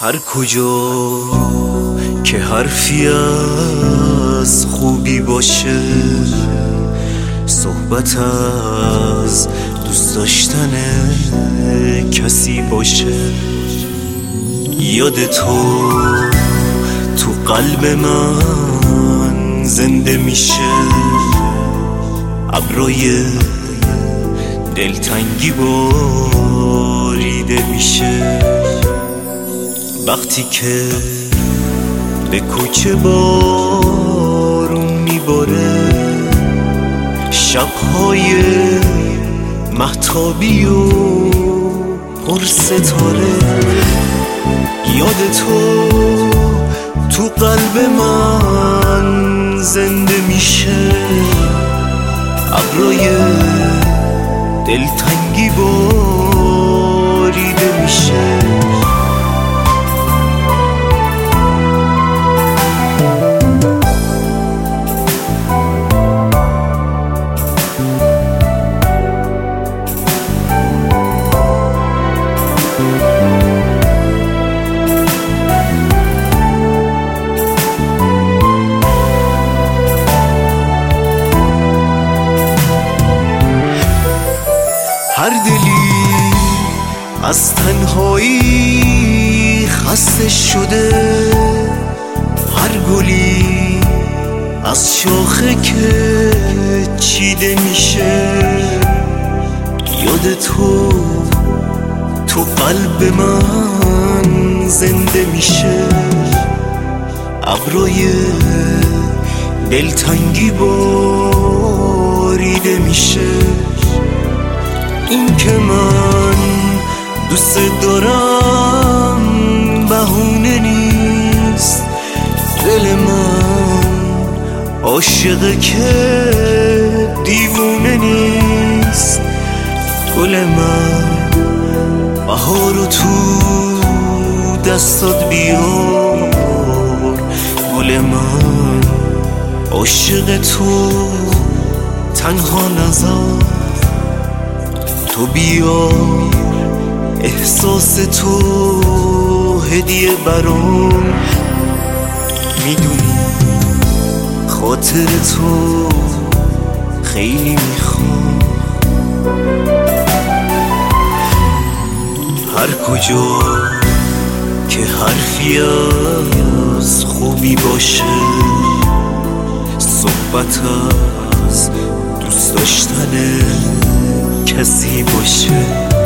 هر کجا که حرفی از خوبی باشه، صحبت از دوست داشتن کسی باشه، یاد تو قلب من زنده میشه، ابرای دلتنگی باریده میشه، وقتی که به کوچه بارون میباره، شبهای مهتابی و پر ستاره، یاد تو قلب من زنده میشه، ابرای دلتنگی باریده میشه. هر دلی از تنهایی خسته شده، هر گلی از شاخه که چیده میشه، یاد تو قلب من زنده میشه، ابرای دلتنگی باریده میشه، این که من دوست دارم بهونه نیست، دل من عاشقه که دیوونه نیست، گل من بهارو تو دستات بیار، گل من عاشق تو تنها نذار، تو بیار احساس تو هدیه برام، میدونی خاطر تو خیلی میخوام، هر کجا که حرفی از خوبی باشه، صحبت از دوست داشتن کسی باشه،